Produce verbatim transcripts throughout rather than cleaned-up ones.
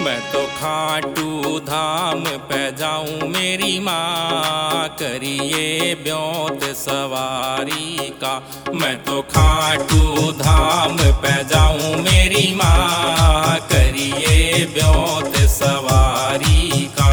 मैं तो खाटू धाम पे जाऊं मेरी माँ, करिए ब्योत सवारी का। मैं तो खाटू धाम पे जाऊं मेरी माँ, करिए ब्योत सवारी का।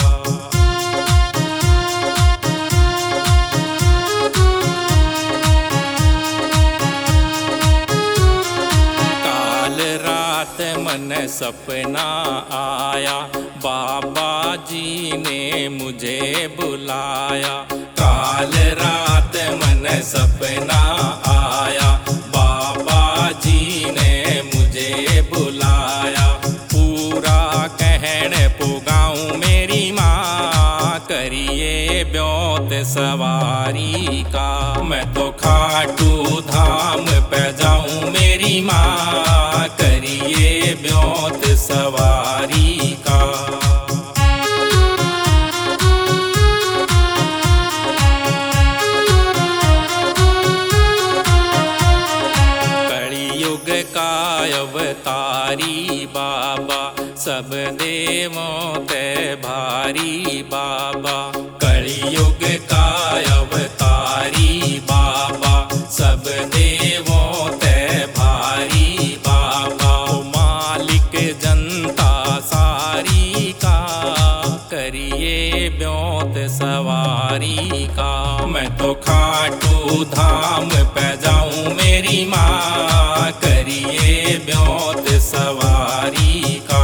मन सपना आया, बाबा जी ने मुझे बुलाया। काल रात मन सपना आया, बाबा जी ने मुझे बुलाया। पूरा कहन पुगाऊं मेरी माँ, करिए ब्योत सवारी का। मैं तो खाटू धाम पे जाऊं मेरी माँ, करिए ब्योत सवारी का। कलियुग का अवतारी बाबा, सब देवों ते भारी बाबा। कलियुग का अवतारी बाबा, सब देवों ते भारी बाबा। मालिक जनता सारी का, करिए ब्योत सवारी का। मैं तो खाटू धाम पे जाऊं मेरी माँ, करिए ब्योत सवारी का।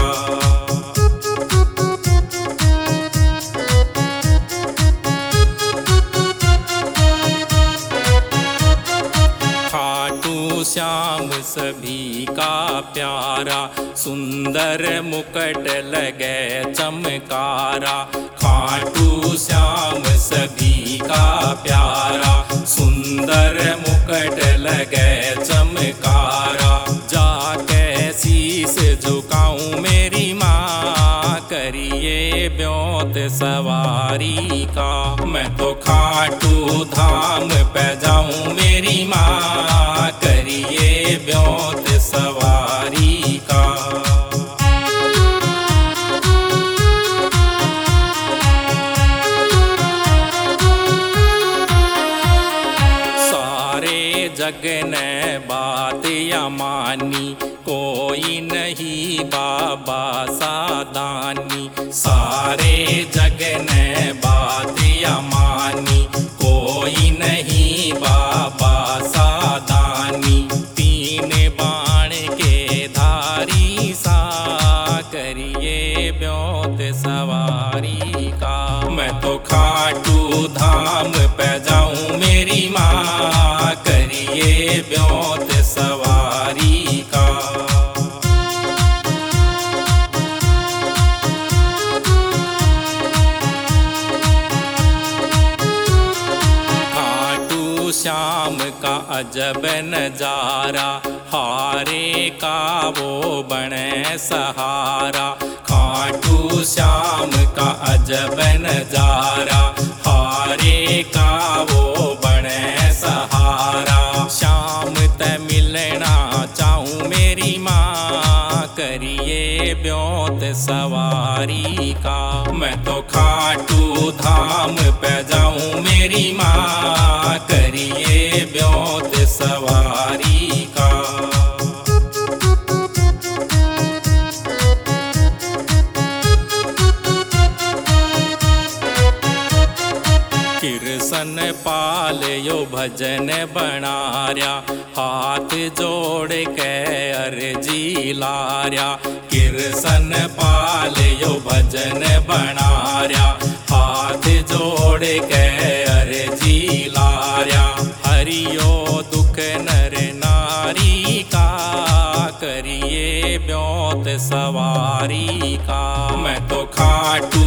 खाटू श्याम सभी का प्यारा, सुंदर मुकुट लगे चमकारा। खाटू श्याम सभी का प्यारा, सुंदर मुकुट लगे चमकारा। जाके शीस झुकाऊं मेरी माँ, करिए ब्योत सवारी का। मैं तो खाटू धाम पे जाऊं मेरी माँ, करिए ब्योत सवारी का। सारे जग ने बात या मानी, कोई नहीं बाबा सादानी। सारे जग ने बात या मानी, कोई नहीं बाबा सादानी। तीन बाण के धारी सा, करिए ब्योत सवारी का। मैं तो खाटू धाम पे जाऊं मेरी माँ, करिए ब्योत सवारी का। श्याम का अजब नजारा, हारे का वो बने सहारा। खाटू श्याम का अजब नजारा, हारे का वो बने सहारा। श्याम ते मिलना चाहूं मेरी माँ, करिए ब्योत सवारी का। मैं तो खाटू धाम पे जाऊं मेरी माँ, करिए ब्योत सवारी का। किरसन पाल यो भजन बनार्या, हाथ जोड़ के अर्जी लार्या। किरसन पाल यो भजन बनार्या, हाथ जोड़ के अर्जी लार्या। हरियो दुख नर नारी का, करिए ब्योत सवारी का। मैं तो खाटू